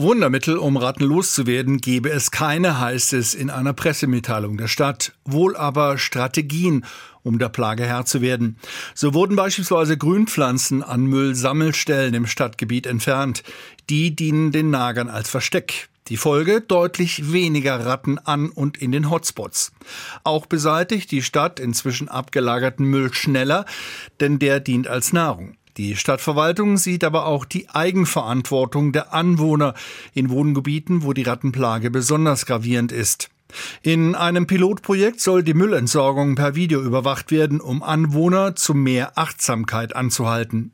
Wundermittel, um Ratten loszuwerden, gebe es keine, heißt es in einer Pressemitteilung der Stadt. Wohl aber Strategien, um der Plage Herr zu werden. So wurden beispielsweise Grünpflanzen an Müllsammelstellen im Stadtgebiet entfernt. Die dienen den Nagern als Versteck. Die Folge: deutlich weniger Ratten an und in den Hotspots. Auch beseitigt die Stadt inzwischen abgelagerten Müll schneller, denn der dient als Nahrung. Die Stadtverwaltung sieht aber auch die Eigenverantwortung der Anwohner in Wohngebieten, wo die Rattenplage besonders gravierend ist. In einem Pilotprojekt soll die Müllentsorgung per Video überwacht werden, um Anwohner zu mehr Achtsamkeit anzuhalten.